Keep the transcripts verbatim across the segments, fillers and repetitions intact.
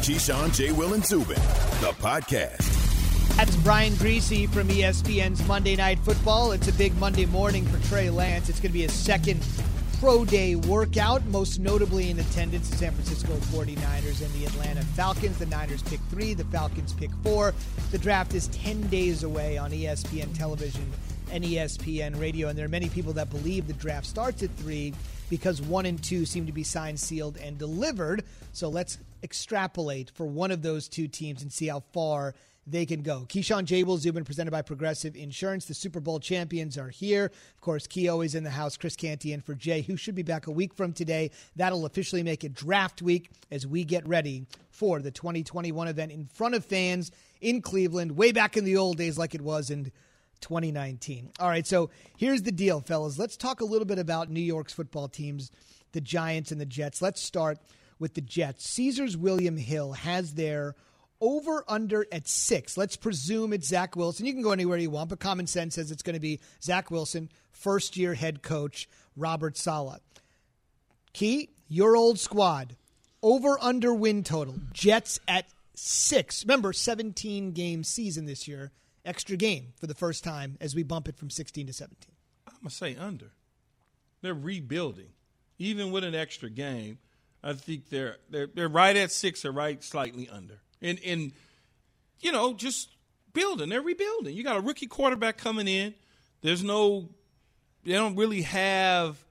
Keyshawn, J. Will, and Zubin, the podcast. That's Brian Griese from E S P N's Monday Night Football. It's a big Monday morning for Trey Lance. It's going to be his second pro day workout, most notably in attendance the San Francisco forty-niners and the Atlanta Falcons. The Niners pick three, the Falcons pick four. The draft is ten days away on E S P N television and E S P N radio, and there are many people that believe the draft starts at three because one and two seem to be signed, sealed, and delivered. So let's extrapolate for one of those two teams and see how far they can go. Keyshawn, J. Will, Zubin, presented by Progressive Insurance. The Super Bowl champions are here. Of course, Key always in the house. Chris Canty in for Jay, who should be back a week from today. That'll officially make it draft week as we get ready for the twenty twenty-one event in front of fans in Cleveland, way back in the old days like it was in twenty nineteen. All right, so here's the deal, fellas. Let's talk a little bit about New York's football teams, the Giants and the Jets. Let's start with the Jets. Caesars William Hill has their over-under at six. Let's presume it's Zach Wilson. You can go anywhere you want, but common sense says it's going to be Zach Wilson, first-year head coach Robert Saleh. Key, your old squad, over-under win total. Jets at six. Remember, seventeen-game season this year. Extra game for the first time as we bump it from sixteen to seventeen. I'm going to say under. They're rebuilding. Even with an extra game, I think they're they're they're right at six or right slightly under. And, and, you know, just building. They're rebuilding. You got a rookie quarterback coming in. There's no – they don't really have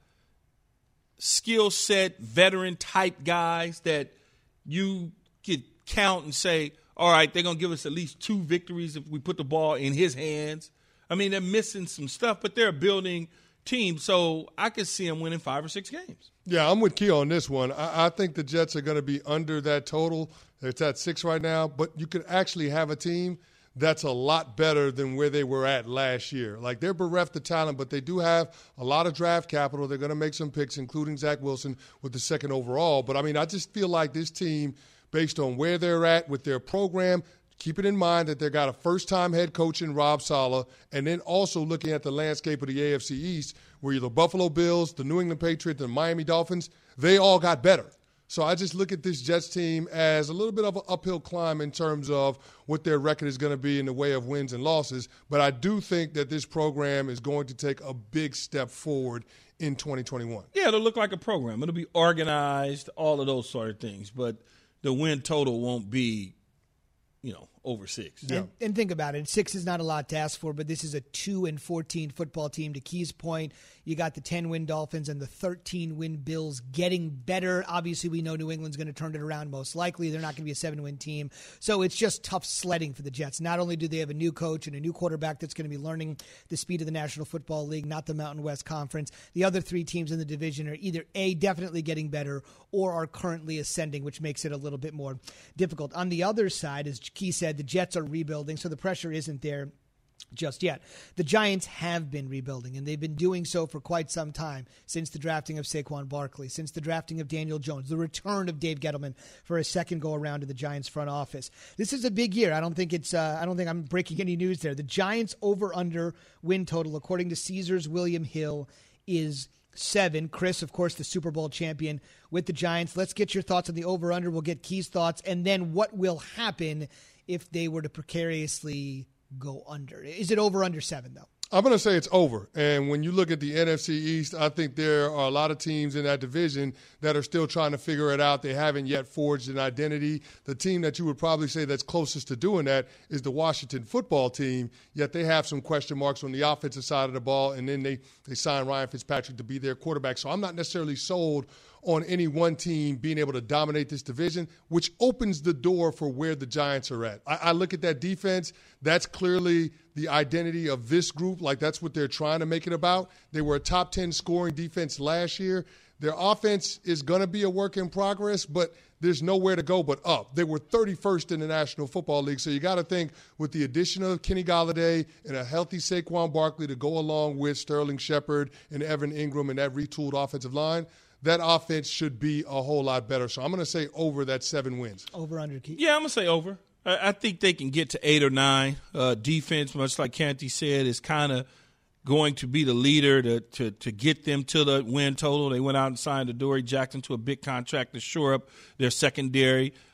skill set, veteran-type guys that you could count and say, all right, they're going to give us at least two victories if we put the ball in his hands. I mean, they're missing some stuff, but they're a building team. So I could see them winning five or six games. Yeah, I'm with Key on this one. I, I think the Jets are going to be under that total. It's at six right now, but you could actually have a team that's a lot better than where they were at last year. Like, they're bereft of talent, but they do have a lot of draft capital. They're going to make some picks, including Zach Wilson with the second overall. But, I mean, I just feel like this team, based on where they're at with their program, keeping in mind that they've got a first-time head coach in Rob Saleh, and then also looking at the landscape of the A F C East, where the Buffalo Bills, the New England Patriots, the Miami Dolphins, they all got better. So I just look at this Jets team as a little bit of an uphill climb in terms of what their record is going to be in the way of wins and losses. But I do think that this program is going to take a big step forward in twenty twenty-one. Yeah, it'll look like a program. It'll be organized, all of those sort of things. But the win total won't be, you know, over six. Yeah. And, and think about it. Six is not a lot to ask for, but this is a two and fourteen football team. To Key's point, you got the ten-win Dolphins and the thirteen-win Bills getting better. Obviously, we know New England's going to turn it around most likely. They're not going to be a seven-win team. So it's just tough sledding for the Jets. Not only do they have a new coach and a new quarterback that's going to be learning the speed of the National Football League, not the Mountain West Conference, the other three teams in the division are either A, definitely getting better, or are currently ascending, which makes it a little bit more difficult. On the other side, as Key said, the Jets are rebuilding, so the pressure isn't there just yet. The Giants have been rebuilding, and they've been doing so for quite some time, since the drafting of Saquon Barkley, since the drafting of Daniel Jones, the return of Dave Gettleman for a second go-around to the Giants front office. This is a big year. I don't think it's. Uh, I don't think I'm breaking any news there. The Giants over-under win total, according to Caesars William Hill, is seven. Chris, of course, the Super Bowl champion with the Giants. Let's get your thoughts on the over-under. We'll get Key's thoughts, and then what will happen if they were to precariously go under. Is it over under seven, though? I'm going to say it's over. And when you look at the N F C East, I think there are a lot of teams in that division that are still trying to figure it out. They haven't yet forged an identity. The team that you would probably say that's closest to doing that is the Washington football team, yet they have some question marks on the offensive side of the ball, and then they, they sign Ryan Fitzpatrick to be their quarterback. So I'm not necessarily sold on any one team being able to dominate this division, which opens the door for where the Giants are at. I, I look at that defense. That's clearly the identity of this group. Like, that's what they're trying to make it about. They were a top ten scoring defense last year. Their offense is going to be a work in progress, but there's nowhere to go but up. They were thirty-first in the National Football League, so you got to think with the addition of Kenny Golladay and a healthy Saquon Barkley to go along with Sterling Shepard and Evan Ingram and that retooled offensive line, that offense should be a whole lot better. So I'm going to say over that seven wins. Over under, Keith? Yeah, I'm going to say over. I, I think they can get to eight or nine. Uh, defense, much like Canty said, is kind of going to be the leader to, to to get them to the win total. They went out and signed Adoree Jackson to a big contract to shore up their secondary.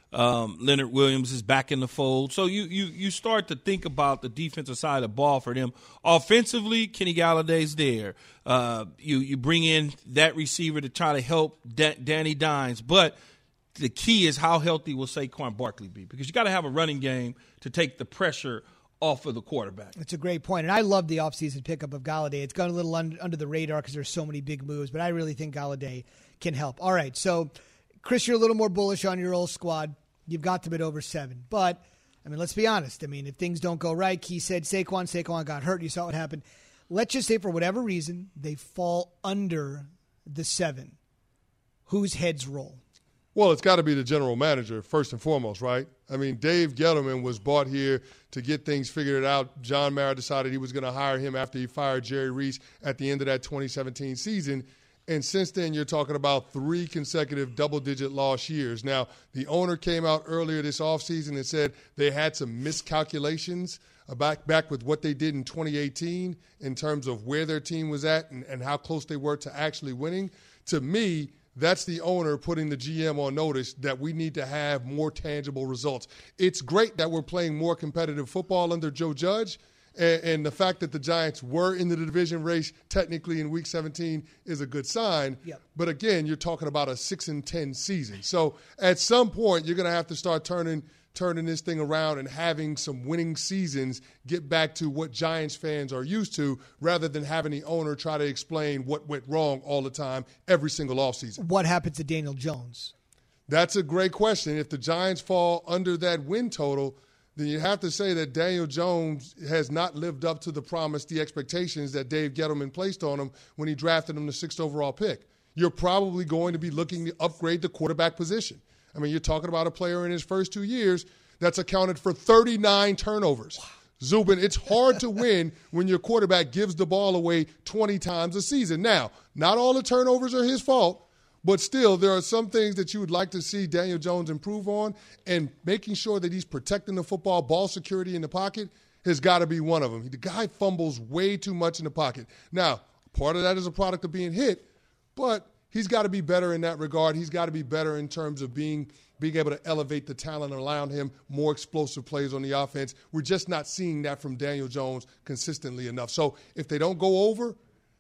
Um, Leonard Williams is back in the fold. So you, you you start to think about the defensive side of the ball for them. Offensively, Kenny Galladay's there. Uh, you, you bring in that receiver to try to help da- Danny Dimes. But the key is how healthy will Saquon Barkley be? Because you got to have a running game to take the pressure off of the quarterback. That's a great point. And I love the offseason pickup of Galladay. It's gone a little un- under the radar because there's so many big moves, but I really think Galladay can help. All right, so Chris, you're a little more bullish on your old squad. You've got them at over seven. But, I mean, let's be honest. I mean, if things don't go right, Key said Saquon, Saquon got hurt. You saw what happened. Let's just say for whatever reason, they fall under the seven. Whose heads roll? Well, it's got to be the general manager, first and foremost, right? I mean, Dave Gettleman was brought here to get things figured out. John Mara decided he was going to hire him after he fired Jerry Reese at the end of that twenty seventeen season. And since then, you're talking about three consecutive double-digit loss years. Now, the owner came out earlier this offseason and said they had some miscalculations back, back with what they did in twenty eighteen in terms of where their team was at and, and how close they were to actually winning. To me, that's the owner putting the G M on notice that we need to have more tangible results. It's great that we're playing more competitive football under Joe Judge, and, and the fact that the Giants were in the division race technically in Week seventeen is a good sign. Yep. But again, you're talking about a six and ten season. So at some point, you're going to have to start turning turning this thing around and having some winning seasons get back to what Giants fans are used to, rather than having the owner try to explain what went wrong all the time every single offseason. What happens to Daniel Jones? That's a great question. If the Giants fall under that win total, then you have to say that Daniel Jones has not lived up to the promise, the expectations that Dave Gettleman placed on him when he drafted him the sixth overall pick. You're probably going to be looking to upgrade the quarterback position. I mean, you're talking about a player in his first two years that's accounted for thirty-nine turnovers. Wow. Zubin, it's hard to win when your quarterback gives the ball away twenty times a season. Now, not all the turnovers are his fault, but still there are some things that you would like to see Daniel Jones improve on, and making sure that he's protecting the football, ball security in the pocket has got to be one of them. The guy fumbles way too much in the pocket. Now, part of that is a product of being hit, but he's got to be better in that regard. He's got to be better in terms of being being able to elevate the talent around him, more explosive plays on the offense. We're just not seeing that from Daniel Jones consistently enough. So if they don't go over,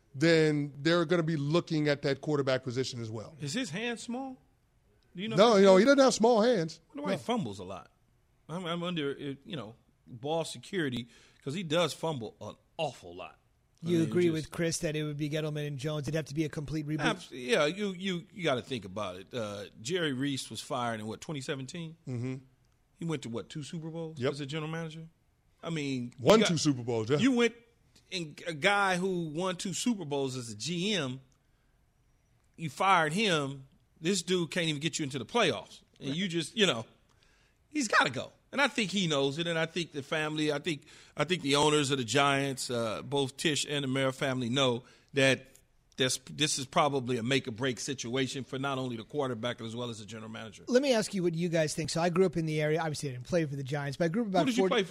then they're going to be looking at that quarterback position as well. Is his hand small? Do you know no, you know, he doesn't have small hands. I wonder why no. he fumbles a lot. I'm, I'm under, you know, ball security, because he does fumble an awful lot. You I mean, agree just, with Chris that it would be Gettleman and Jones? It'd have to be a complete reboot? Yeah, you you, you got to think about it. Uh, Jerry Reese was fired in, what, twenty seventeen? Mm-hmm. He went to, what, two Super Bowls yep. as a general manager? I mean. Won got, two Super Bowls, yeah. You went, and a guy who won two Super Bowls as a G M, you fired him. This dude can't even get you into the playoffs. And you just, you know, he's got to go. And I think he knows it, and I think the family, I think I think the owners of the Giants, uh, both Tisch and the Mara family, know that this, this is probably a make-or-break situation for not only the quarterback as well as the general manager. Let me ask you what you guys think. So I grew up in the area. Obviously, I didn't play for the Giants, but I grew up about Who did forty you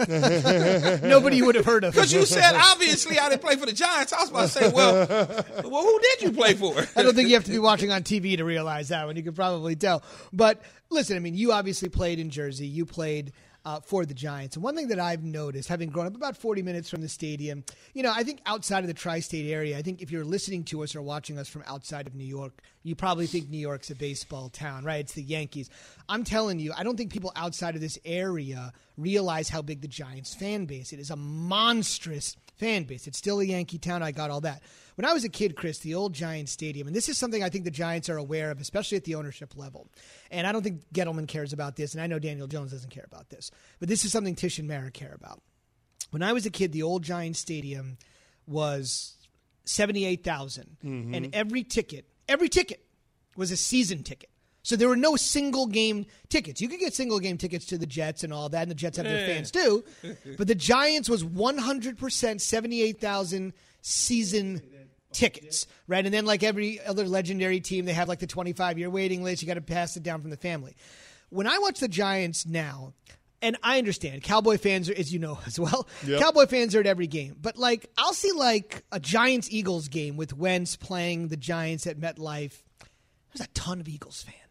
play for? Nobody you would have heard of. Because you said, obviously, I didn't play for the Giants. I was about to say, well, well, who did you play for? I don't think you have to be watching on T V to realize that one. You can probably tell. But listen, I mean, you obviously played in Jersey. You played uh, for the Giants. And one thing that I've noticed, having grown up about forty minutes from the stadium, you know, I think outside of the tri-state area, I think if you're listening to us or watching us from outside of New York, you probably think New York's a baseball town, right? It's the Yankees. I'm telling you, I don't think people outside of this area realize how big the Giants fan base. It is a monstrous fan base. It's still a Yankee town. I got all that. When I was a kid, Chris, the old Giants Stadium, and this is something I think the Giants are aware of, especially at the ownership level. And I don't think Gettleman cares about this, and I know Daniel Jones doesn't care about this. But this is something Tisch and Mara care about. When I was a kid, the old Giants Stadium was seventy-eight thousand, mm-hmm. and every ticket, every ticket was a season ticket. So there were no single-game tickets. You could get single-game tickets to the Jets and all that, and the Jets have their fans too. But the Giants was one hundred percent seventy-eight thousand season tickets, right? And then like every other legendary team, they have like the twenty-five-year waiting list. You got to pass it down from the family. When I watch the Giants now, and I understand, Cowboy fans are, as you know as well, yep. Cowboy fans are at every game. But like I'll see like a Giants-Eagles game with Wentz playing the Giants at MetLife. There's a ton of Eagles fans.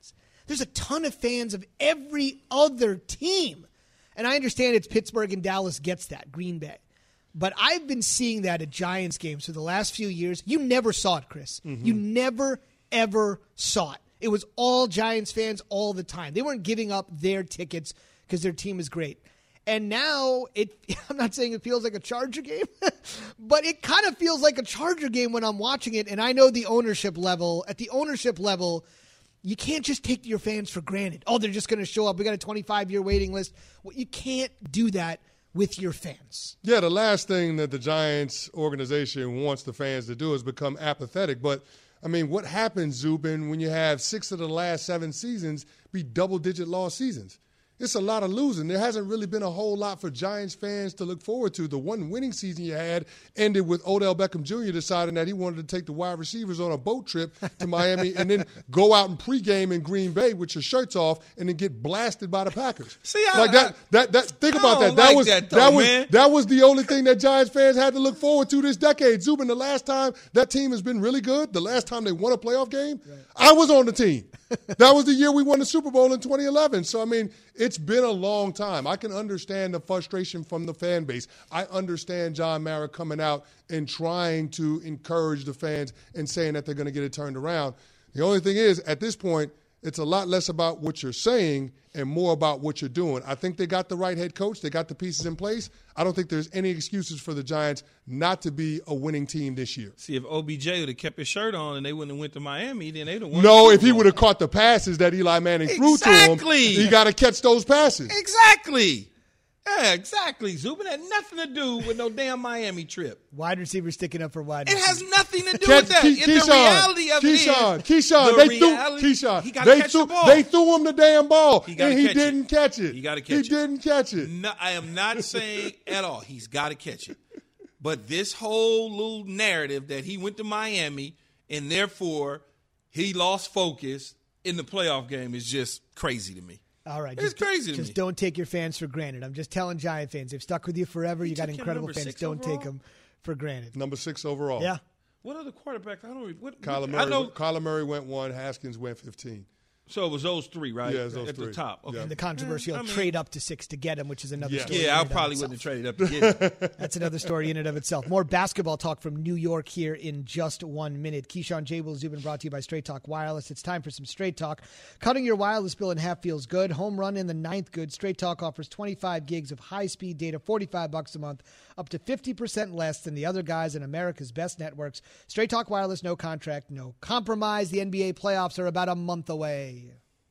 There's a ton of fans of every other team. And I understand it's Pittsburgh and Dallas gets that, Green Bay. But I've been seeing that at Giants games for the last few years. You never saw it, Chris. Mm-hmm. You never, ever saw it. It was all Giants fans all the time. They weren't giving up their tickets because their team is great. And now, it I'm not saying it feels like a Charger game, but it kind of feels like a Charger game when I'm watching it. And I know the ownership level, at the ownership level, you can't just take your fans for granted. Oh, they're just going to show up. We got a twenty-five-year waiting list. Well, you can't do that with your fans. Yeah, the last thing that the Giants organization wants the fans to do is become apathetic. But, I mean, what happens, Zubin, when you have six of the last seven seasons be double-digit loss seasons? It's a lot of losing. There hasn't really been a whole lot for Giants fans to look forward to. The one winning season you had ended with Odell Beckham Junior deciding that he wanted to take the wide receivers on a boat trip to Miami and then go out and pregame in Green Bay with your shirts off and then get blasted by the Packers. See, I, like that, that, that. Think I about that. don't That like was that, though, that was man. that was the only thing that Giants fans had to look forward to this decade. Zubin, the last time that team has been really good, the last time they won a playoff game, right. I was on the team. That was the year we won the Super Bowl in twenty eleven. So, I mean, it's been a long time. I can understand the frustration from the fan base. I understand John Mara coming out and trying to encourage the fans and saying that they're going to get it turned around. The only thing is, at this point, it's a lot less about what you're saying and more about what you're doing. I think they got the right head coach. They got the pieces in place. I don't think there's any excuses for the Giants not to be a winning team this year. See, if O B J would have kept his shirt on and they wouldn't have went to Miami, then they'd have won. No, if he would have caught the passes that Eli Manning threw to him, he got to catch those passes. Exactly. Yeah, exactly. Zubin had nothing to do with no damn Miami trip. Wide receiver sticking up for wide It receiver. has nothing to do Catch, with that. Ke- And Keyshawn, the reality of Keyshawn, it is, Keyshawn, the they reality, threw, Keyshawn, he gotta they catch threw, the ball. they threw him the damn ball, He gotta and he catch didn't it. catch it. He gotta catch he it. He didn't catch it. No, I am not saying at all he's got to catch it. But this whole little narrative that he went to Miami and therefore he lost focus in the playoff game is just crazy to me. All right, it's just, crazy to just me. don't take your fans for granted. I'm just telling Giant fans, they've stuck with you forever. You You got took him incredible number fans. six Don't overall? take them for granted. Number six overall. Yeah. What other quarterback? I don't know. What, Kyler I Murray, know. Kyler Murray went one, Haskins went fifteen. So it was those three, right? Yeah, it was those At three. the top. Okay. Yeah. And the controversial Yeah, I mean- trade up to six to get him, which is another Yeah. story. in Yeah, I and of probably itself. wouldn't have traded up to get him. That's another story in and of itself. More basketball talk from New York here in just one minute. Keyshawn J. Will Zubin brought to you by Straight Talk Wireless. It's time for some Straight Talk. Cutting your wireless bill in half feels good. Home run in the ninth good. Straight Talk offers twenty-five gigs of high-speed data, forty-five bucks a month, up to fifty percent less than the other guys in America's best networks. Straight Talk Wireless, no contract, no compromise. The N B A playoffs are about a month away.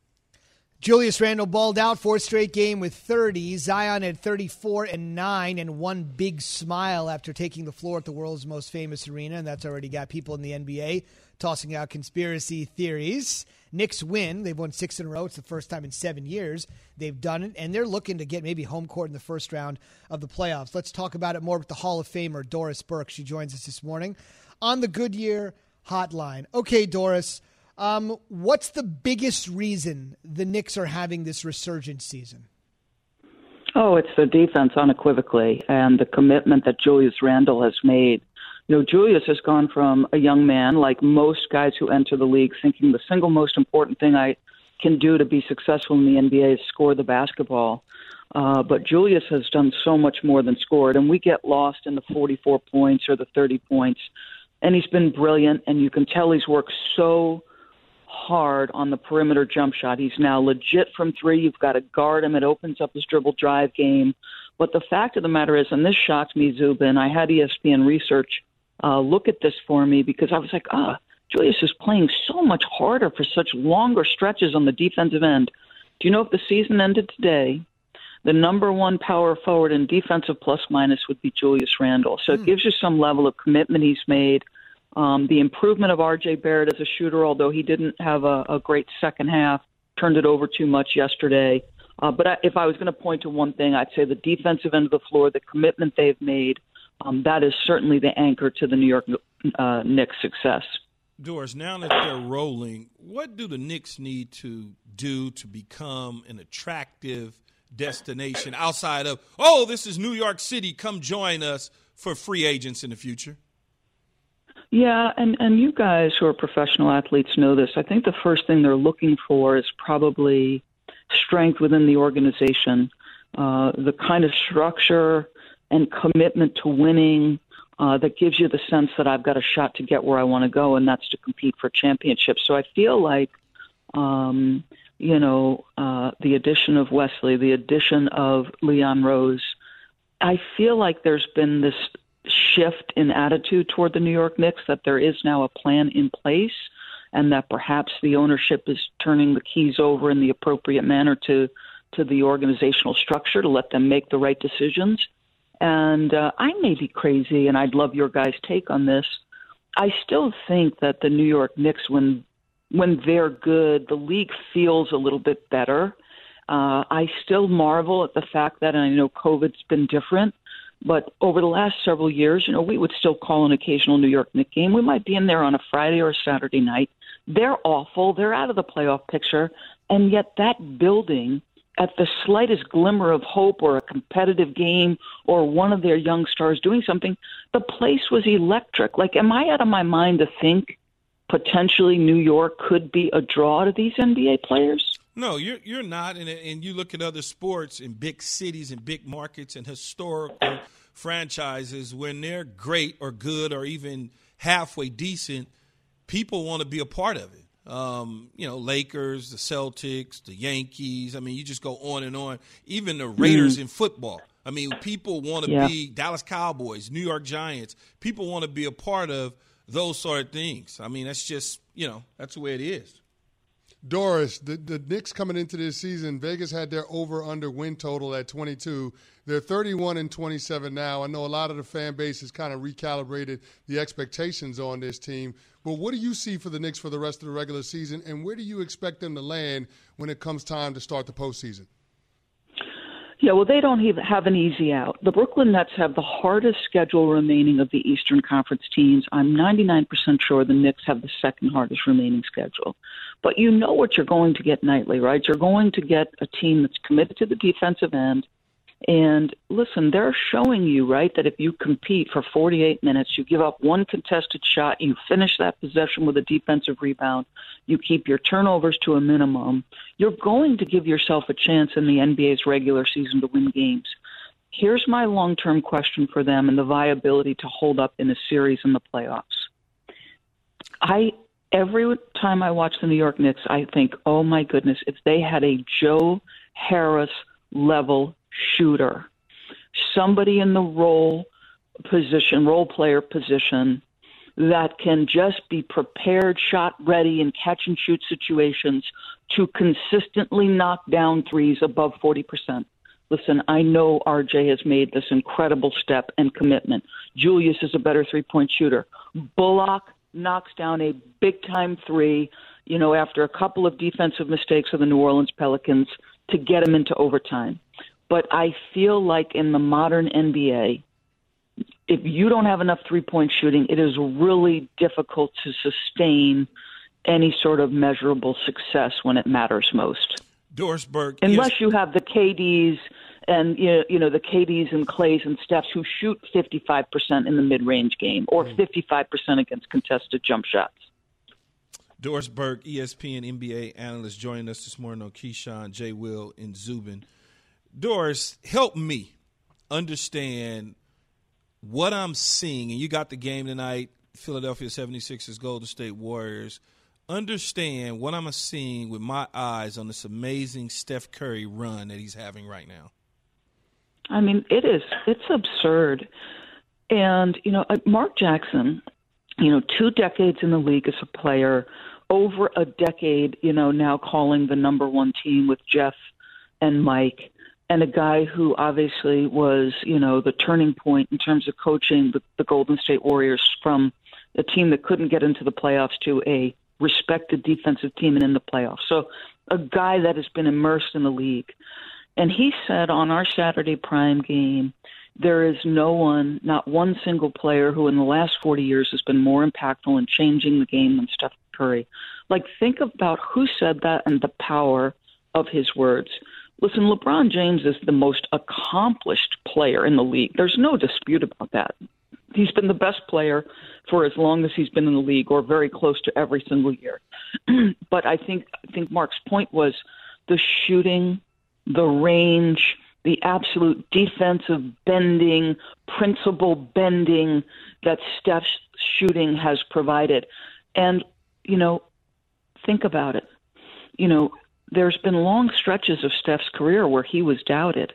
Julius Randle balled out, fourth straight game with thirty. Zion had thirty-four and nine and one big smile after taking the floor at the world's most famous arena, and that's already got people in the N B A tossing out conspiracy theories. Knicks win. They've won six in a row. It's the first time in seven years they've done it, and they're looking to get maybe home court in the first round of the playoffs. Let's talk about it more with the Hall of Famer, Doris Burke. She joins us this morning on the Goodyear Hotline. Okay, Doris. Um, what's the biggest reason the Knicks are having this resurgence season? Oh, it's the defense unequivocally and the commitment that Julius Randle has made. You know, Julius has gone from a young man, like most guys who enter the league, thinking the single most important thing I can do to be successful in the N B A is score the basketball. Uh, but Julius has done so much more than scored, and we get lost in the forty-four points or the thirty points. And he's been brilliant, and you can tell he's worked so hard on the perimeter jump shot. He's now legit from three. You've got to guard him. It opens up his dribble drive game. But the fact of the matter is, and this shocked me, Zubin, I had E S P N Research uh, look at this for me because I was like, ah, Julius is playing so much harder for such longer stretches on the defensive end. Do you know if the season ended today, the number one power forward in defensive plus minus would be Julius Randle. So Hmm. it gives you some level of commitment he's made. Um, the improvement of R J Barrett as a shooter, although he didn't have a, a great second half, turned it over too much yesterday. Uh, but I, if I was going to point to one thing, I'd say the defensive end of the floor, the commitment they've made, um, that is certainly the anchor to the New York uh, Knicks' success. Doris, now that they're rolling, what do the Knicks need to do to become an attractive destination outside of, oh, this is New York City, come join us for free agents in the future? Yeah, and, and you guys who are professional athletes know this. I think the first thing they're looking for is probably strength within the organization, uh, the kind of structure and commitment to winning uh, that gives you the sense that I've got a shot to get where I want to go, and that's to compete for championships. So I feel like, um, you know, uh, the addition of Wesley, the addition of Leon Rose, I feel like there's been this shift in attitude toward the New York Knicks, that there is now a plan in place and that perhaps the ownership is turning the keys over in the appropriate manner to, to the organizational structure to let them make the right decisions. And uh, I may be crazy, and I'd love your guys' take on this. I still think that the New York Knicks, when when they're good, the league feels a little bit better. Uh, I still marvel at the fact that, and I know COVID's been different, but over the last several years, you know, we would still call an occasional New York Knicks game. We might be in there on a Friday or a Saturday night. They're awful. They're out of the playoff picture. And yet that building, at the slightest glimmer of hope or a competitive game or one of their young stars doing something, the place was electric. Like, am I out of my mind to think potentially New York could be a draw to these N B A players? No, you're you're not, and and you look at other sports in big cities and big markets and historical franchises, when they're great or good or even halfway decent, people want to be a part of it. Um, you know, Lakers, the Celtics, the Yankees. I mean, you just go on and on. Even the Raiders mm. in football. I mean, people want to yeah. be Dallas Cowboys, New York Giants. People want to be a part of those sort of things. I mean, that's just, you know, that's the way it is. Doris, the, the Knicks coming into this season, Vegas had their over-under win total at twenty-two. They're thirty-one and twenty-seven now. I know a lot of the fan base has kind of recalibrated the expectations on this team. But what do you see for the Knicks for the rest of the regular season, and where do you expect them to land when it comes time to start the postseason? Yeah, well, they don't even have an easy out. The Brooklyn Nets have the hardest schedule remaining of the Eastern Conference teams. I'm ninety-nine percent sure the Knicks have the second hardest remaining schedule. But you know what you're going to get nightly, right? You're going to get a team that's committed to the defensive end. And listen, they're showing you, right, that if you compete for forty-eight minutes, you give up one contested shot, you finish that possession with a defensive rebound, you keep your turnovers to a minimum, you're going to give yourself a chance in the N B A's regular season to win games. Here's my long-term question for them and the viability to hold up in a series in the playoffs. I every time I watch the New York Knicks, I think, oh, my goodness, if they had a Joe Harris-level shooter, somebody in the role position, role player position that can just be prepared, shot ready in catch and shoot situations to consistently knock down threes above forty percent. Listen, I know R J has made this incredible step and commitment. Julius is a better three-point shooter. Bullock knocks down a big-time three, you know, after a couple of defensive mistakes of the New Orleans Pelicans to get him into overtime. But I feel like in the modern N B A, if you don't have enough three-point shooting, it is really difficult to sustain any sort of measurable success when it matters most. Doris Burke. Unless yes. you have the K Ds and, you know, you know, the K Ds and Clays and Stephs who shoot fifty-five percent in the mid-range game or mm. fifty-five percent against contested jump shots. Doris Burke, E S P N N B A analyst, joining us this morning on Keyshawn, J. Will, and Zubin. Doris, help me understand what I'm seeing. And you got the game tonight, Philadelphia seventy-sixers, Golden State Warriors. Understand what I'm seeing with my eyes on this amazing Steph Curry run that he's having right now. I mean, it is. It's absurd. And, you know, Mark Jackson, you know, two decades in the league as a player, over a decade, you know, now calling the number one team with Jeff and Mike, and a guy who obviously was, you know, the turning point in terms of coaching the, the Golden State Warriors from a team that couldn't get into the playoffs to a respected defensive team and in the playoffs. So a guy that has been immersed in the league. And he said on our Saturday prime game, there is no one, not one single player who in the last forty years has been more impactful in changing the game than Steph Curry. Like, think about who said that and the power of his words. Listen, LeBron James is the most accomplished player in the league. There's no dispute about that. he's been the best player for as long as he's been in the league, or very close to every single year. But I think I think Mark's point was the shooting, the range, the absolute defensive bending, principle bending that Steph's shooting has provided. And, you know, think about it. You know, there's been long stretches of Steph's career where he was doubted.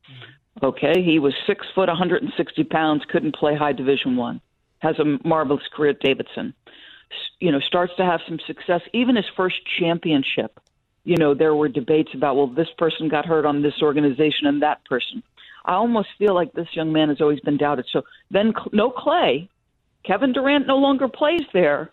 Okay, he was six foot, one hundred sixty pounds, couldn't play high Division One. Has a marvelous career at Davidson. You know, starts to have some success. Even his first championship, you know, there were debates about, well, this person got hurt on this organization and that person. I almost feel like this young man has always been doubted. So then no Clay. Kevin Durant no longer plays there.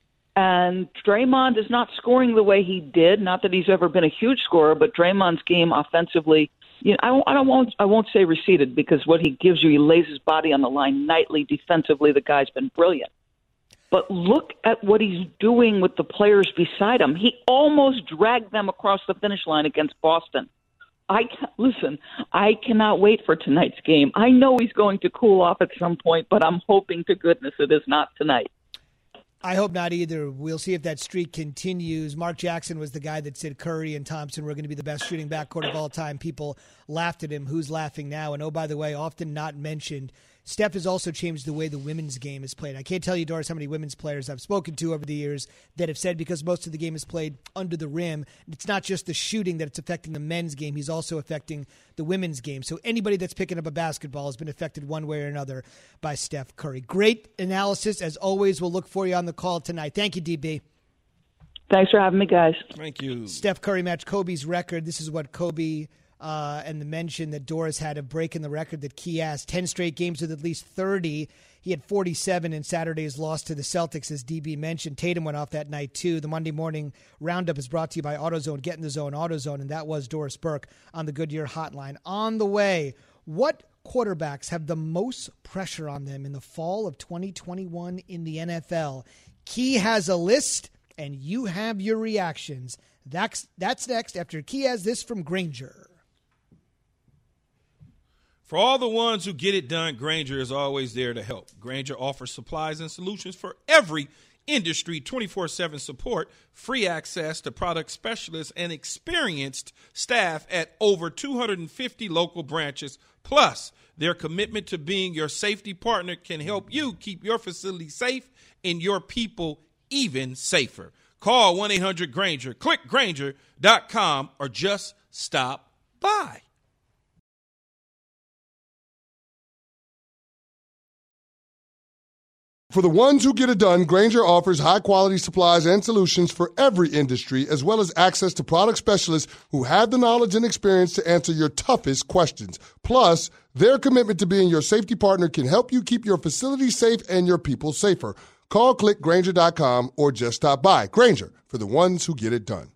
And Draymond is not scoring the way he did. Not that he's ever been a huge scorer, but Draymond's game offensively, you know, I, don't, I don't won't I won't say receded, because what he gives you, he lays his body on the line nightly. Defensively, the guy's been brilliant. But look at what he's doing with the players beside him. He almost dragged them across the finish line against Boston. I can't, listen, I cannot wait for tonight's game. I know he's going to cool off at some point, but I'm hoping to goodness it is not tonight. I hope not either. We'll see if that streak continues. Mark Jackson was the guy that said Curry and Thompson were going to be the best shooting backcourt of all time. People laughed at him. Who's laughing now? And, oh, by the way, often not mentioned, Steph has also changed the way the women's game is played. I can't tell you, Doris, how many women's players I've spoken to over the years that have said, because most of the game is played under the rim, it's not just the shooting that it's affecting the men's game. He's also affecting the women's game. So anybody that's picking up a basketball has been affected one way or another by Steph Curry. Great analysis. As always, we'll look for you on the call tonight. Thank you, D B. Thanks for having me, guys. Thank you. Steph Curry matched Kobe's record. This is what Kobe uh, and the mention that Doris had of breaking the record that Key asked. ten straight games with at least thirty. He had forty-seven in Saturday's loss to the Celtics, as D B mentioned. Tatum went off that night, too. The Monday Morning Roundup is brought to you by AutoZone. Get in the zone, AutoZone. And that was Doris Burke on the Goodyear Hotline. On the way, what quarterbacks have the most pressure on them in the fall of twenty twenty-one in the N F L? Key has a list, and you have your reactions. That's, that's next after Key has this from Grainger. For all the ones who get it done, Grainger is always there to help. Grainger offers supplies and solutions for every industry, twenty-four seven support, free access to product specialists, and experienced staff at over two hundred fifty local branches. Plus, their commitment to being your safety partner can help you keep your facility safe and your people even safer. Call one eight hundred Grainger, click Grainger dot com, or just stop by. For the ones who get it done, Grainger offers high-quality supplies and solutions for every industry, as well as access to product specialists who have the knowledge and experience to answer your toughest questions. Plus, their commitment to being your safety partner can help you keep your facility safe and your people safer. Call, click Grainger dot com, or just stop by. Grainger, for the ones who get it done.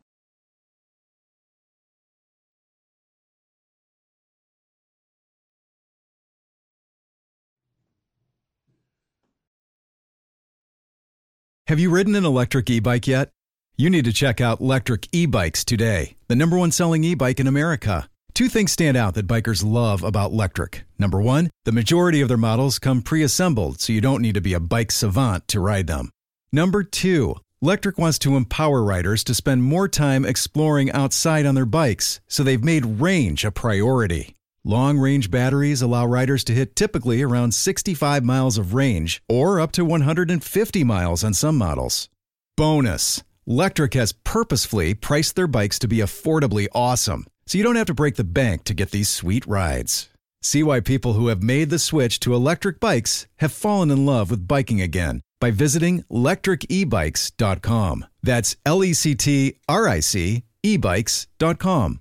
Have you ridden an electric e-bike yet? You need to check out Lectric E-Bikes today, the number one selling e-bike in America. Two things stand out that bikers love about Lectric. Number one, the majority of their models come pre-assembled, so you don't need to be a bike savant to ride them. Number two, Lectric wants to empower riders to spend more time exploring outside on their bikes, so they've made range a priority. Long-range batteries allow riders to hit typically around sixty-five miles of range or up to one hundred fifty miles on some models. Bonus, Lectric has purposefully priced their bikes to be affordably awesome, so you don't have to break the bank to get these sweet rides. See why people who have made the switch to electric bikes have fallen in love with biking again by visiting lectric e bikes dot com. That's L E C T R I C e bikes dot com.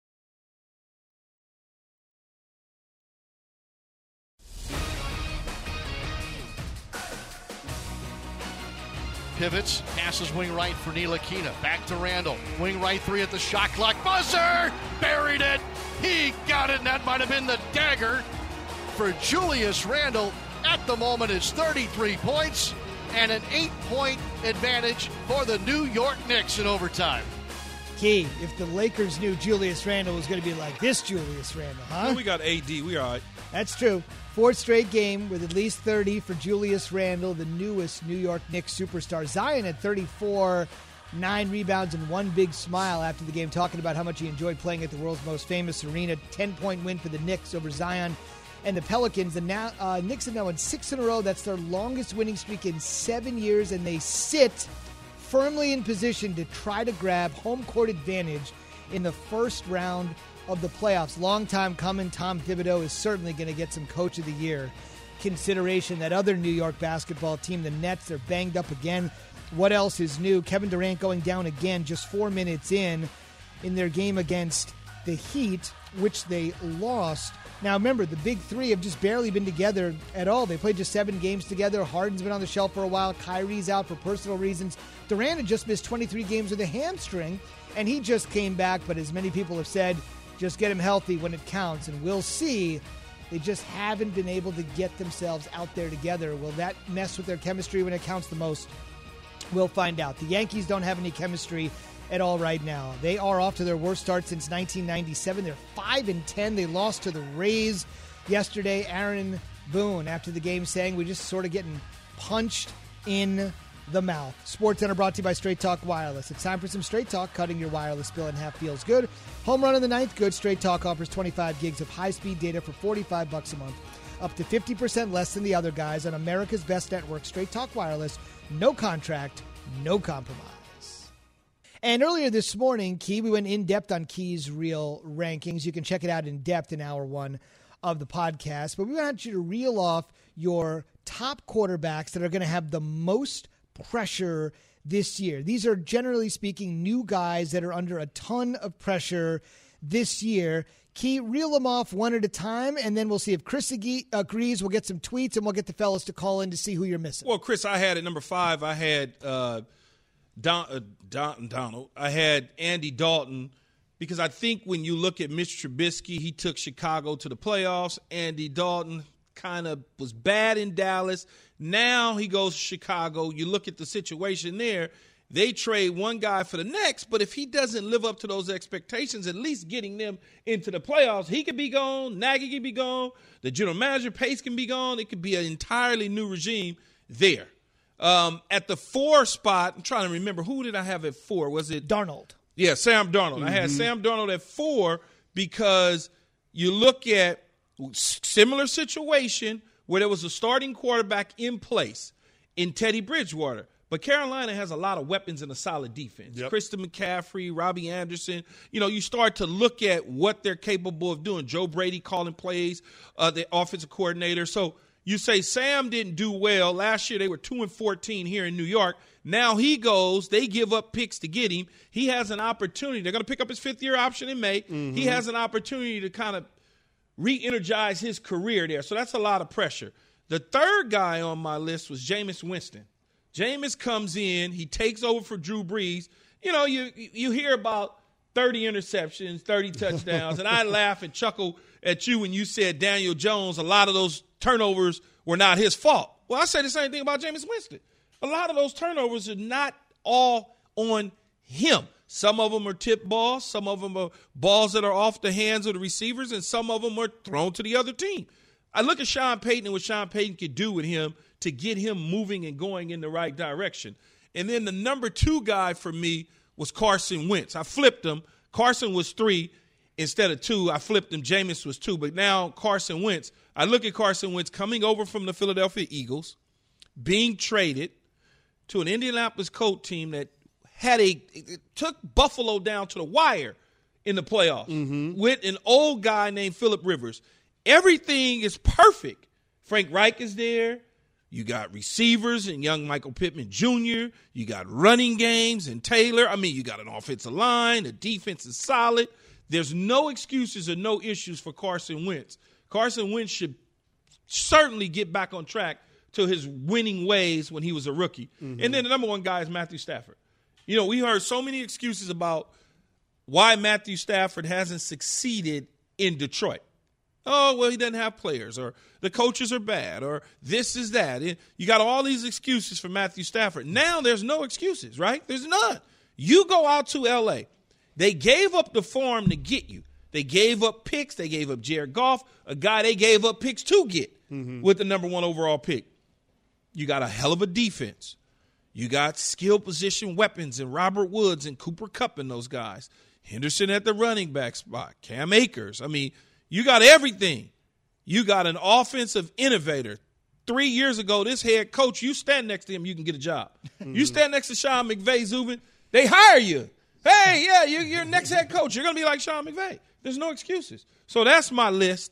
Pivots, passes wing right for Ntilikina. Back to Randall. Wing right three at the shot clock. Buzzer! Buried it! He got it, and that might have been the dagger for Julius Randle. At the moment, it's thirty-three points and an eight-point advantage for the New York Knicks in overtime. Key, if the Lakers knew Julius Randle was going to be like this Julius Randle, huh? Well, we got A D. We all right. That's true. Fourth straight game with at least thirty for Julius Randle, the newest New York Knicks superstar. Zion had thirty-four, nine rebounds, and one big smile after the game, talking about how much he enjoyed playing at the world's most famous arena. ten-point win for the Knicks over Zion and the Pelicans. The now, uh, Knicks have now won six in a row. That's their longest winning streak in seven years, and they sit firmly in position to try to grab home court advantage in the first round of the playoffs. Long time coming. Tom Thibodeau is certainly going to get some Coach of the Year consideration. That other New York basketball team, the Nets, they're banged up again. What else is new? Kevin Durant going down again just four minutes in in their game against the Heat, which they lost. Now, remember, the big three have just barely been together at all. They played just seven games together. Harden's been on the shelf for a while. Kyrie's out for personal reasons. Durant had just missed twenty-three games with a hamstring, and he just came back. But as many people have said, just get him healthy when it counts, and we'll see. They just haven't been able to get themselves out there together. Will that mess with their chemistry when it counts the most? We'll find out. The Yankees don't have any chemistry at all right now. They are off to their worst start since nineteen ninety-seven. They're five and ten. They lost to the Rays yesterday. Aaron Boone, after the game, saying we're just sort of getting punched in the mouth. SportsCenter brought to you by Straight Talk Wireless. It's time for some Straight Talk. Cutting your wireless bill in half feels good. Home run in the ninth, good. Straight Talk offers twenty-five gigs of high-speed data for forty-five bucks a month, up to fifty percent less than the other guys on America's best network, Straight Talk Wireless. No contract, no compromise. And earlier this morning, Key, we went in-depth on Key's real rankings. You can check it out in depth in hour one of the podcast. But we want you to reel off your top quarterbacks that are going to have the most pressure this year. These are, generally speaking, new guys that are under a ton of pressure this year. Key, reel them off one at a time, and then we'll see if Chris agrees. We'll get some tweets, and we'll get the fellas to call in to see who you're missing. Well, Chris, I had at number five, I had uh, Don, uh, Don, Donald. I had Andy Dalton, because I think when you look at Mitch Trubisky, he took Chicago to the playoffs. Andy Dalton kind of was bad in Dallas. Now he goes to Chicago. You look at the situation there. They trade one guy for the next, but if he doesn't live up to those expectations, at least getting them into the playoffs, he could be gone, Nagy could be gone, the general manager, Pace, can be gone. It could be an entirely new regime there. Um, at the four spot, I'm trying to remember, who did I have at four? Was it? Darnold. Yeah, Sam Darnold. Mm-hmm. I had Sam Darnold at four because you look at similar situation where there was a starting quarterback in place in Teddy Bridgewater. But Carolina has a lot of weapons and a solid defense. Yep. Christian McCaffrey, Robbie Anderson. You know, you start to look at what they're capable of doing. Joe Brady calling plays, uh, the offensive coordinator. So you say Sam didn't do well. Last year they were two and fourteen here in New York. Now he goes. They give up picks to get him. He has an opportunity. They're going to pick up his fifth-year option in May. Mm-hmm. He has an opportunity to kind of re-energize his career there. So that's a lot of pressure. The third guy on my list was Jameis Winston. Jameis comes in, he takes over for Drew Brees. You know, you you hear about thirty interceptions, thirty touchdowns, and I laugh and chuckle at you when you said Daniel Jones, a lot of those turnovers were not his fault. Well, I say the same thing about Jameis Winston. A lot of those turnovers are not all on him. Some of them are tip balls, some of them are balls that are off the hands of the receivers, and some of them are thrown to the other team. I look at Sean Payton and what Sean Payton could do with him to get him moving and going in the right direction. And then the number two guy for me was Carson Wentz. I flipped him. Carson was three instead of two. I flipped him. Jameis was two. But now Carson Wentz, I look at Carson Wentz coming over from the Philadelphia Eagles, being traded to an Indianapolis Colts team that had a it took Buffalo down to the wire in the playoffs mm-hmm. with an old guy named Phillip Rivers. Everything is perfect. Frank Reich is there. You got receivers and young Michael Pittman Junior You got running games and Taylor. I mean, you got an offensive line. The defense is solid. There's no excuses or no issues for Carson Wentz. Carson Wentz should certainly get back on track to his winning ways when he was a rookie. Mm-hmm. And then the number one guy is Matthew Stafford. You know, we heard so many excuses about why Matthew Stafford hasn't succeeded in Detroit. Oh, well, he doesn't have players, or the coaches are bad, or this is that. You got all these excuses for Matthew Stafford. Now there's no excuses, right? There's none. You go out to L A. They gave up the farm to get you. They gave up picks. They gave up Jared Goff, a guy they gave up picks to get mm-hmm. with the number one overall pick. You got a hell of a defense. You got skill position weapons in Robert Woods and Cooper Kupp and those guys. Henderson at the running back spot. Cam Akers. I mean, you got everything. You got an offensive innovator. Three years ago, this head coach, you stand next to him, you can get a job. Mm-hmm. You stand next to Sean McVay, Zubin, they hire you. Hey, yeah, you, you're next head coach. You're going to be like Sean McVay. There's no excuses. So that's my list.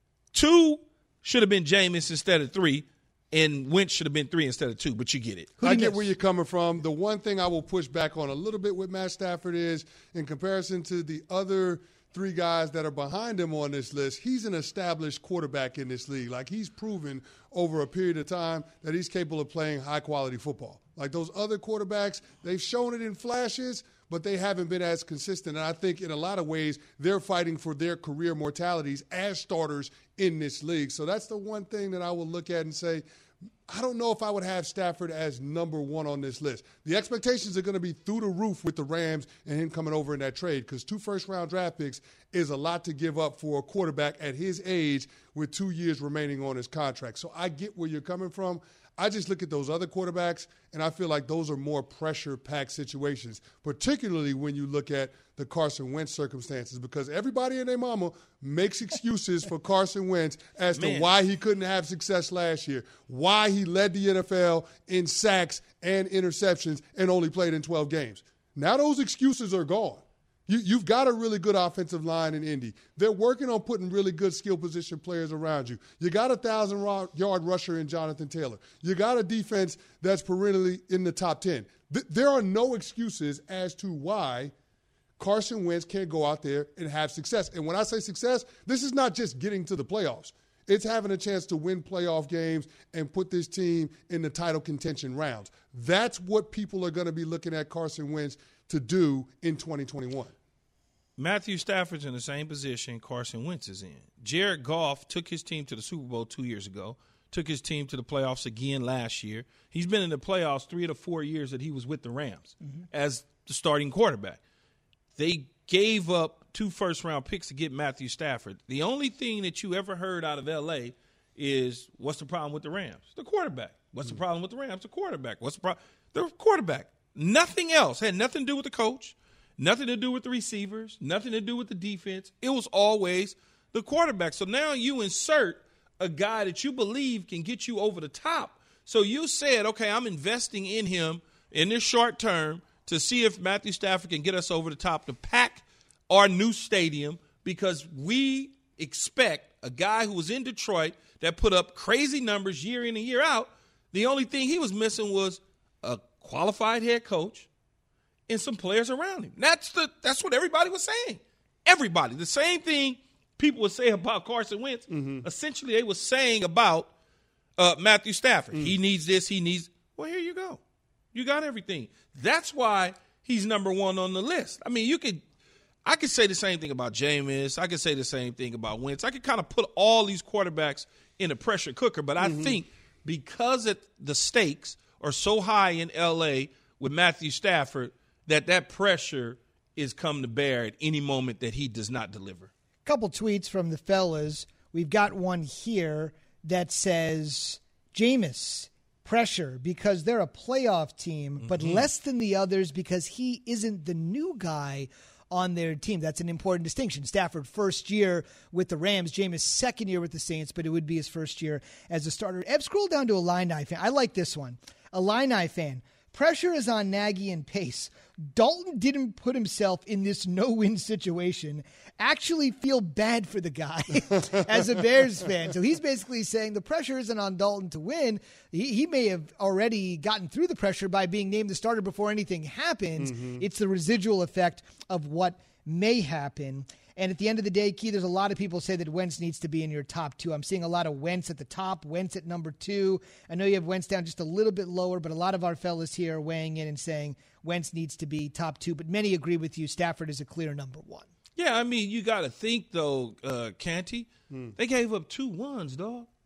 Two should have been Jameis instead of three, and Wentz should have been three instead of two, but you get it. I get where you're coming from. The one thing I will push back on a little bit with Matt Stafford is, in comparison to the other three guys that are behind him on this list, he's an established quarterback in this league. Like, he's proven over a period of time that he's capable of playing high-quality football. Like those other quarterbacks, they've shown it in flashes, but they haven't been as consistent. And I think in a lot of ways, they're fighting for their career mortalities as starters in this league. So that's the one thing that I will look at and say, I don't know if I would have Stafford as number one on this list. The expectations are going to be through the roof with the Rams and him coming over in that trade, because two first-round draft picks is a lot to give up for a quarterback at his age with two years remaining on his contract. So I get where you're coming from. I just look at those other quarterbacks, and I feel like those are more pressure-packed situations, particularly when you look at the Carson Wentz circumstances, because everybody and their mama makes excuses for Carson Wentz as Man. to why he couldn't have success last year, why he led the N F L in sacks and interceptions and only played in twelve games. Now those excuses are gone. You, you've got a really good offensive line in Indy. They're working on putting really good skill position players around you. You got a thousand-yard rusher in Jonathan Taylor. You got a defense that's perennially in the top ten. Th- there are no excuses as to why Carson Wentz can't go out there and have success. And when I say success, this is not just getting to the playoffs. It's having a chance to win playoff games and put this team in the title contention rounds. That's what people are going to be looking at Carson Wentz to do in twenty twenty-one. Matthew Stafford's in the same position Carson Wentz is in. Jared Goff took his team to the Super Bowl two years ago, took his team to the playoffs again last year. He's been in the playoffs three of the four years that he was with the Rams mm-hmm. as the starting quarterback. They gave up two first-round picks to get Matthew Stafford. The only thing that you ever heard out of L A is, what's the problem with the Rams? The quarterback. What's mm-hmm. the problem with the Rams? The quarterback. What's the problem? The quarterback. Nothing else. Had nothing to do with the coach, nothing to do with the receivers, nothing to do with the defense. It was always the quarterback. So now you insert a guy that you believe can get you over the top. So you said, okay, I'm investing in him in this short term to see if Matthew Stafford can get us over the top to pack our new stadium, because we expect a guy who was in Detroit that put up crazy numbers year in and year out. The only thing he was missing was a qualified head coach and some players around him. That's the that's what everybody was saying. Everybody. The same thing people would say about Carson Wentz. Mm-hmm. Essentially, they were saying about uh, Matthew Stafford. Mm. He needs this. He needs – well, here you go. You got everything. That's why he's number one on the list. I mean, you could – I could say the same thing about Jameis. I could say the same thing about Wentz. I could kind of put all these quarterbacks in a pressure cooker, but mm-hmm. I think because it, the stakes are so high in L A with Matthew Stafford that that pressure is come to bear at any moment that he does not deliver. Couple tweets from the fellas. We've got one here that says, Jameis, pressure because they're a playoff team, mm-hmm. but less than the others because he isn't the new guy on their team. That's an important distinction. Stafford first year with the Rams, Jameis second year with the Saints, but it would be his first year as a starter. Ev, scroll down to Illini fan. I like this one. Illini fan. Pressure is on Nagy and Pace. Dalton didn't put himself in this no-win situation. Actually feel bad for the guy as a Bears fan. So he's basically saying the pressure isn't on Dalton to win. He, he may have already gotten through the pressure by being named the starter before anything happens. Mm-hmm. It's the residual effect of what may happen. And at the end of the day, Key, there's a lot of people say that Wentz needs to be in your top two. I'm seeing a lot of Wentz at the top, Wentz at number two. I know you have Wentz down just a little bit lower, but a lot of our fellas here are weighing in and saying Wentz needs to be top two. But many agree with you. Stafford is a clear number one. Yeah, I mean, you got to think, though, uh, Canty, hmm. they gave up two ones, dog.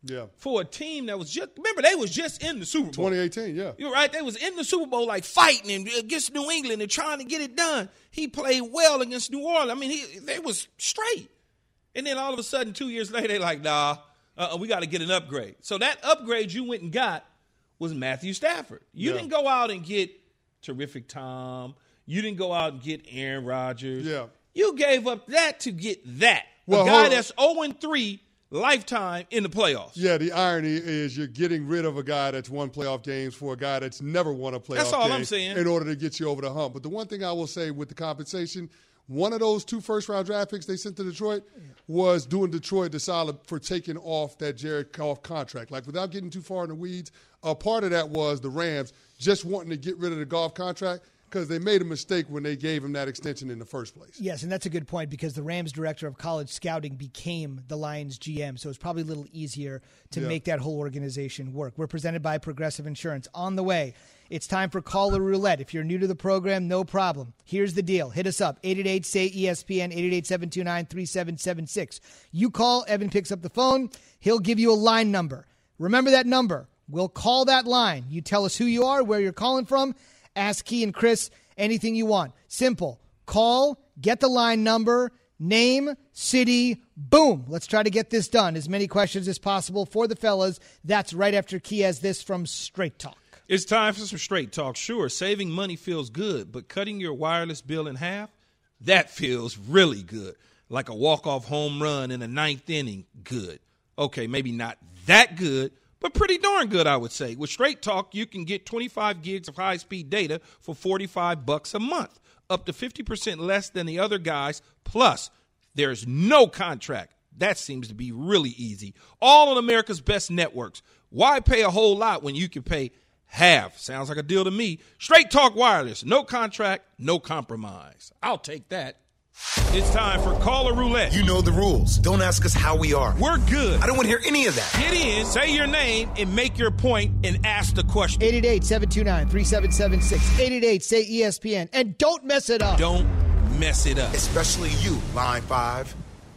Yeah. For a team that was just – remember, they was just in the Super Bowl. twenty eighteen, yeah. You're right. They was in the Super Bowl like fighting and against New England and trying to get it done. He played well against New Orleans. I mean, he they was straight. And then all of a sudden, two years later, they're like, nah, uh, we got to get an upgrade. So that upgrade you went and got was Matthew Stafford. You Yeah. didn't go out and get Terrific Tom. You didn't go out and get Aaron Rodgers. Yeah. You gave up that to get that. Well, a guy hold on. that's oh and three lifetime in the playoffs. Yeah, the irony is you're getting rid of a guy that's won playoff games for a guy that's never won a playoff That's all game I'm saying. in order to get you over the hump. But the one thing I will say with the compensation, one of those two first-round draft picks they sent to Detroit was doing Detroit the solid for taking off that Jared Goff contract. Like, without getting too far in the weeds, a part of that was the Rams just wanting to get rid of the Goff contract because they made a mistake when they gave him that extension in the first place. Yes, and that's a good point because the Rams director of college scouting became the Lions G M, so it's probably a little easier to Yeah. make that whole organization work. We're presented by Progressive Insurance. On the way, it's time for Caller Roulette. If you're new to the program, no problem. Here's the deal. Hit us up, eight eight eight, S A Y, E S P N, eight eight eight, seven two nine, three seven seven six. You call, Evan picks up the phone. He'll give you a line number. Remember that number. We'll call that line. You tell us who you are, where you're calling from. Ask Key and Chris anything you want. Simple. Call, get the line number, name, city, boom. Let's try to get this done. As many questions as possible for the fellas. That's right after Key has this from Straight Talk. It's time for some Straight Talk. Sure, saving money feels good, but cutting your wireless bill in half, that feels really good. Like a walk-off home run in the ninth inning, good. Okay, maybe not that good, but pretty darn good, I would say. With Straight Talk, you can get twenty-five gigs of high-speed data for forty-five bucks a month, up to fifty percent less than the other guys. Plus, there's no contract. That seems to be really easy. All on America's best networks. Why pay a whole lot when you can pay half? Sounds like a deal to me. Straight Talk Wireless. No contract, no compromise. I'll take that. It's time for Caller Roulette. You know the rules. Don't ask us how we are. We're good. I don't want to hear any of that. Get in, say your name, and make your point and ask the question. eight eight eight, seven two nine, three seven seven six. eight eight eight, S A Y, E S P N. And don't mess it up. Don't mess it up. Especially you, Line five.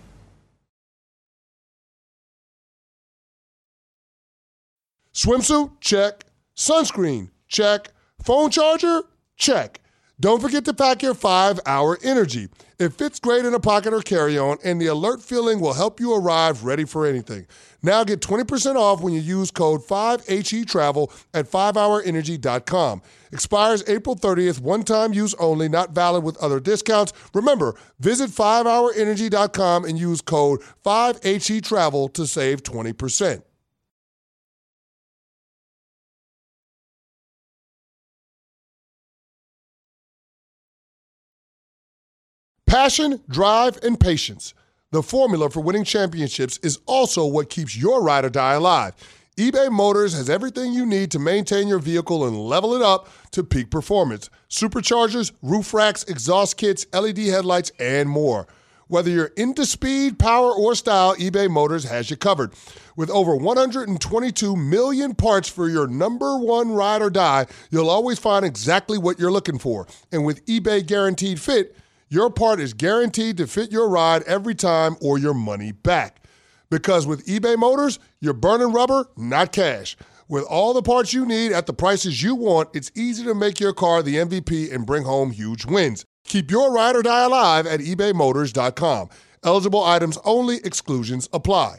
Swimsuit? Check. Sunscreen? Check. Phone charger? Check. Don't forget to pack your five hour Energy. It fits great in a pocket or carry-on, and the alert feeling will help you arrive ready for anything. Now get twenty percent off when you use code five H E Travel at five hour energy dot com. Expires April thirtieth, one-time use only, not valid with other discounts. Remember, visit five hour energy dot com and use code five H E Travel to save twenty percent. Passion, drive, and patience. The formula for winning championships is also what keeps your ride or die alive. eBay Motors has everything you need to maintain your vehicle and level it up to peak performance. Superchargers, roof racks, exhaust kits, L E D headlights, and more. Whether you're into speed, power, or style, eBay Motors has you covered. With over one hundred twenty-two million parts for your number one ride or die, you'll always find exactly what you're looking for. And with eBay Guaranteed Fit, your part is guaranteed to fit your ride every time or your money back. Because with eBay Motors, you're burning rubber, not cash. With all the parts you need at the prices you want, it's easy to make your car the M V P and bring home huge wins. Keep your ride or die alive at ebay motors dot com. Eligible items only. Exclusions apply.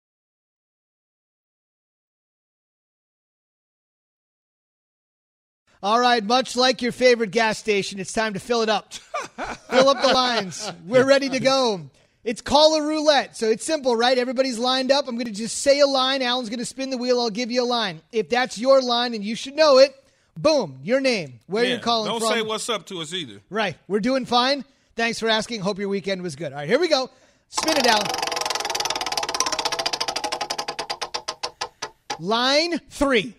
All right, much like your favorite gas station, it's time to fill it up. Fill up the lines. We're ready to go. It's Caller Roulette, so it's simple, right? Everybody's lined up. I'm going to just say a line. Alan's going to spin the wheel. I'll give you a line. If that's your line and you should know it, boom, your name, where Yeah, you're calling don't from. Don't say what's up to us either. Right. We're doing fine. Thanks for asking. Hope your weekend was good. All right, here we go. Spin it, Alan. Line three.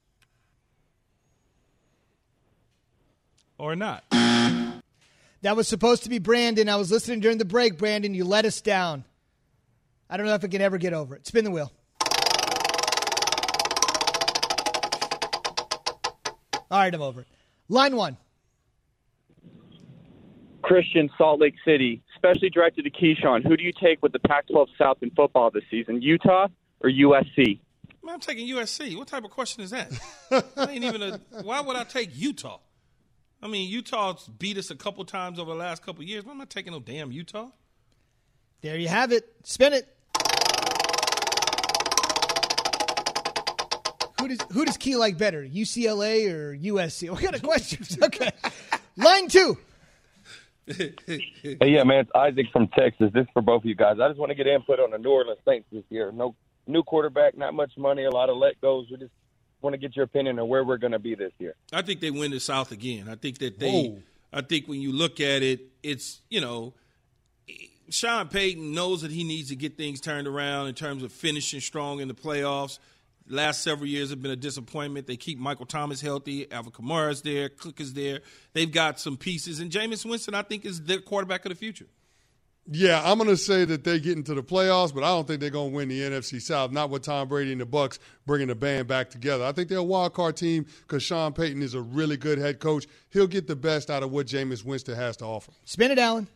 Or not. That was supposed to be Brandon. I was listening during the break, Brandon. You let us down. I don't know if I can ever get over it. Spin the wheel. All right, I'm over it. Line one. Christian, Salt Lake City, especially directed to Keyshawn. Who do you take with the Pac twelve South in football this season, Utah or U S C? Man, I'm taking U S C. What type of question is that? I ain't even a. Why would I take Utah? I mean, Utah's beat us a couple times over the last couple of years. Why am I taking no damn Utah? There you have it. Spin it. Who does who does Key like better, U C L A or U S C? What kind of questions? Okay. Line two. Hey, yeah, man, it's Isaac from Texas. This is for both of you guys. I just want to get input on the New Orleans Saints this year. No new quarterback, not much money, a lot of let-goes. We just want to get your opinion on where we're going to be this year. I think they win the South again. I think that they Whoa. – I think when you look at it, it's, you know, Sean Payton knows that he needs to get things turned around in terms of finishing strong in the playoffs. Last several years have been a disappointment. They keep Michael Thomas healthy. Alvin Kamara's there. Cook is there. They've got some pieces. And Jameis Winston, I think, is their quarterback of the future. Yeah, I'm going to say that they get into the playoffs, but I don't think they're going to win the N F C South, not with Tom Brady and the Bucs bringing the band back together. I think they're a wild card team because Sean Payton is a really good head coach. He'll get the best out of what Jameis Winston has to offer. Spin it, Alan.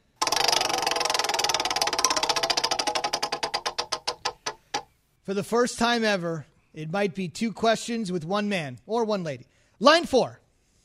For the first time ever, it might be two questions with one man or one lady. Line four.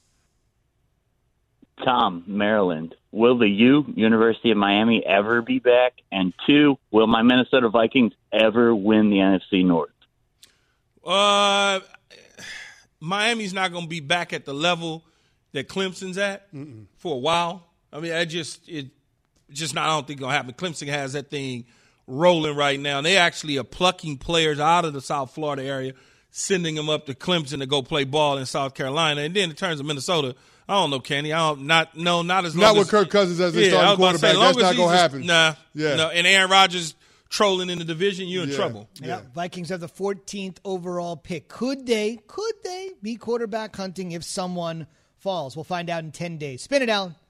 Tom, Maryland. Will the U, University of Miami, ever be back? And two, will my Minnesota Vikings ever win the N F C North? Uh, Miami's not going to be back at the level that Clemson's at Mm-mm. for a while. I mean, I just it just not. I don't think it's going to happen. Clemson has that thing rolling right now. They actually are plucking players out of the South Florida area, sending them up to Clemson to go play ball in South Carolina. And then in terms of Minnesota, I don't know, Kenny. I don't not no not as long not as, with Kirk Cousins as the yeah, starting quarterback. Say, That's not going to happen. Nah, yeah. No, and Aaron Rodgers trolling in the division, you're in yeah. trouble. Yeah. Yeah. Vikings have the fourteenth overall pick. Could they? Could they be quarterback hunting if someone falls? We'll find out in ten days. Spin it, Alan.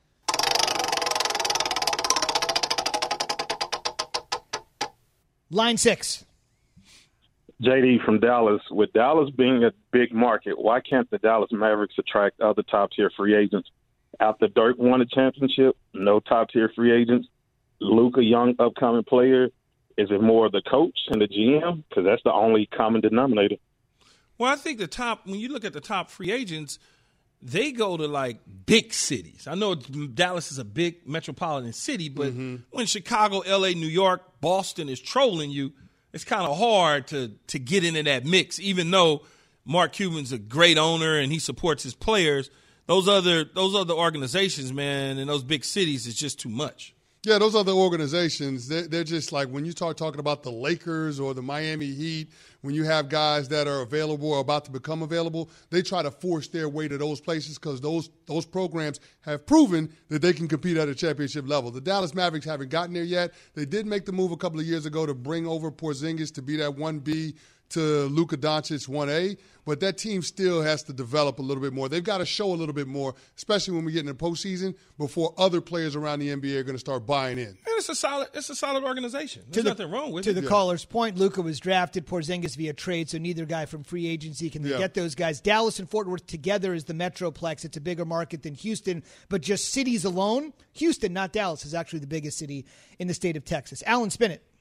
Line six. J D from Dallas. With Dallas being a big market, why can't the Dallas Mavericks attract other top-tier free agents? After Dirk won a championship, no top-tier free agents. Luka, young, upcoming player. Is it more the coach and the G M? Because that's the only common denominator. Well, I think the top – when you look at the top free agents, they go to, like, big cities. I know Dallas is a big metropolitan city, but mm-hmm. when Chicago, L A, New York, Boston is trolling you, it's kind of hard to to get into that mix, even though Mark Cuban's a great owner and he supports his players. Those other those other organizations, man, in those big cities is just too much. Yeah, those other organizations, they're, they're just like when you start talking about the Lakers or the Miami Heat, when you have guys that are available or about to become available, they try to force their way to those places because those those programs have proven that they can compete at a championship level. The Dallas Mavericks haven't gotten there yet. They did make the move a couple of years ago to bring over Porzingis to be that one B to Luka Doncic one A, but that team still has to develop a little bit more. They've got to show a little bit more, especially when we get in the postseason, before other players around the N B A are going to start buying in. And it's a solid, it's a solid organization. There's the, nothing wrong with to it. To the yeah. caller's point, Luka was drafted, Porzingis via trade, so neither guy from free agency can yeah. get those guys. Dallas and Fort Worth together is the Metroplex. It's a bigger market than Houston, but just cities alone, Houston, not Dallas, is actually the biggest city in the state of Texas. Alan, spin it.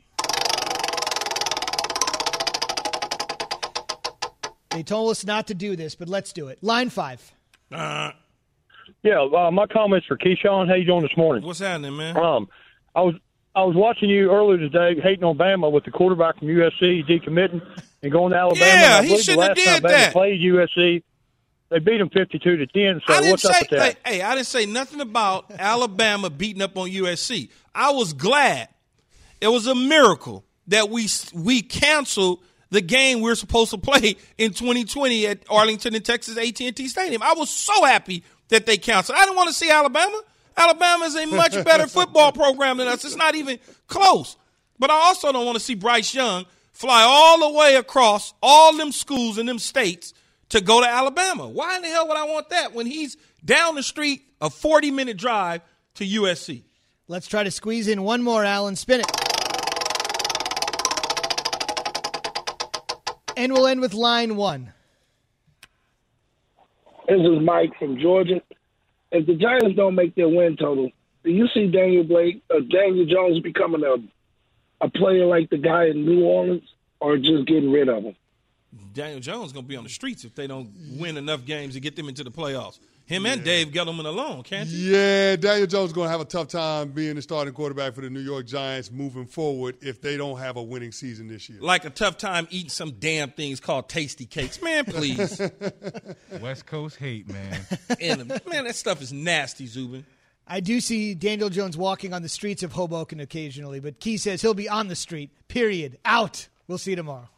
They told us not to do this, but let's do it. Line five. Uh, yeah, uh, my comments for Keyshawn. How you doing this morning? What's happening, man? Um, I was I was watching you earlier today, hating on Bama with the quarterback from U S C decommitting and going to Alabama. Yeah, and I he shouldn't have the last did time that. Bama played U S C, they beat them fifty-two to ten. So I didn't what's say, up with that? Like, hey, I didn't say nothing about Alabama beating up on U S C. I was glad. It was a miracle that we we canceled the game we're supposed to play in twenty twenty at Arlington and Texas A T and T Stadium. I was so happy that they canceled. I didn't want to see Alabama. Alabama is a much better football program than us. It's not even close. But I also don't want to see Bryce Young fly all the way across all them schools and them states to go to Alabama. Why in the hell would I want that when he's down the street, a forty-minute drive to U S C? Let's try to squeeze in one more, Alan. Spin it. And we'll end with line one. This is Mike from Georgia. If the Giants don't make their win total, do you see Daniel Blake, uh, Daniel Jones becoming a a player like the guy in New Orleans? or just getting rid of them? Daniel Jones is going to be on the streets if they don't win enough games to get them into the playoffs. Him and Dave Gettleman alone, can't he? Yeah, Daniel Jones is going to have a tough time being the starting quarterback for the New York Giants moving forward if they don't have a winning season this year. Like a tough time eating some damn things called tasty cakes. Man, please. West Coast hate, man. And, man, that stuff is nasty, Zubin. I do see Daniel Jones walking on the streets of Hoboken occasionally, but Key says he'll be on the street, period. Out. We'll see you tomorrow.